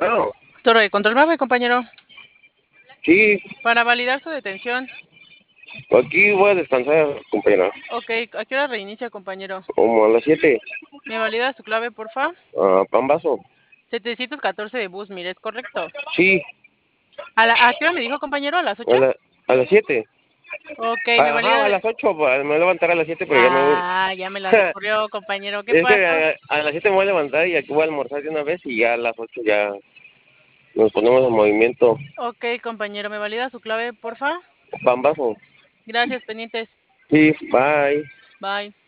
No, Torre de control bravo, compañero. sí, Para validar su detención. aquí voy a descansar, compañera. Ok, ¿a qué hora reinicia, compañero? Como a las 7. ¿Me valida su clave, porfa? Pambazo. 714 de bus, mire, ¿es correcto? Sí, ¿A qué hora me dijo, compañero? ¿A las a, 8? a las 7. Ok, ¿me Ajá, a valida? las 8, me voy a levantar a las 7, pero ya me voy. Ah, ya me la recorrió, compañero. ¿Qué Es que pasó? a las 7 me voy a levantar y aquí voy a almorzar de una vez y ya a las 8 ya nos ponemos en movimiento. Ok, compañero, ¿me valida su clave, porfa? Pambazo. Gracias, pendientes. Sí, bye. Bye.